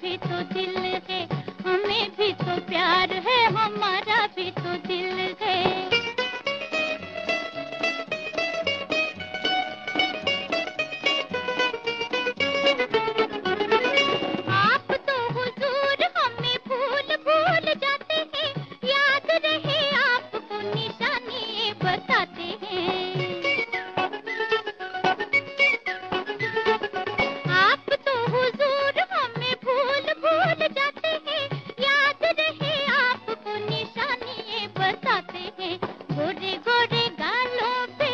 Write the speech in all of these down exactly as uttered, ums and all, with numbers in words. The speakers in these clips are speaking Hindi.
भी तो दिल है, हमें भी तो प्यार है, हमारा भी तो दिल है। आप तो हुजूर हमें भूल भूल जाते हैं, याद रहे आपको निशानी ये बताते हैं। आप तो हुजूर हमें भूल भूल जाते हैं, याद रहे आपको निशानी ये बताते हैं। गोरे गोरे गालों पे,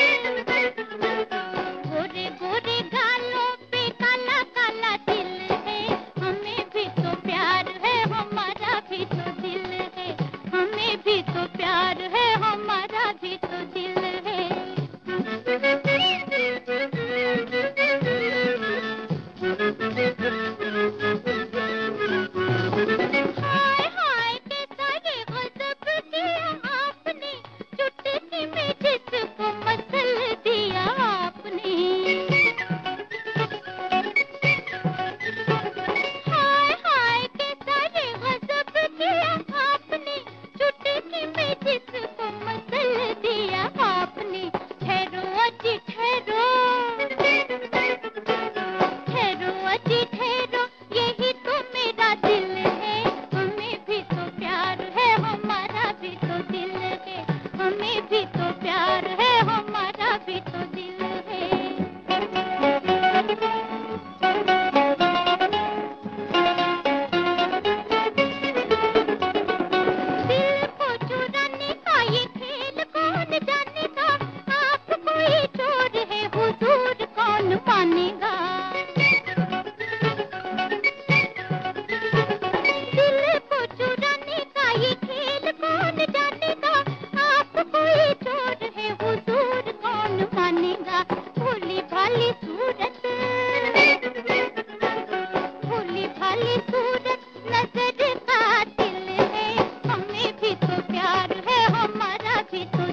गोरे गोरे गालों पे काला काला दिल है, हमें भी तो प्यार है, हमारा भी तो दिल है, हमें भी तो प्यार है, हमारा भी तो दिल है। हाय हाय कैसा ये गजब किया आपने, चुटकी में जिसको मसल दिया आपने। हाय हाय कैसा ये गजब किया आपने, चुटकी में जिसको मसल दिया आपने। ठहरो अजी ठहरो, ठहरो अजी ठहरो, यही तो मेरा दिल है, हमें भी तो प्यार है, हमारा भी तो दिल है, हमें भी तो प्यार है, हमारा भी तो दिल है। दिल को चुराने का ये खेल कौन जानेगा, आप कोई चोर है हुजूर कौन मानेगा। दिल को चुराने का ये खेल कौन जानेगा, आप कोई चोर है हुजूर कौन मानेगा। भोली भाली सूरत, भोली भाली सूरत नजर का दिल है, हमें भी तो प्यार है, हमारा भी तो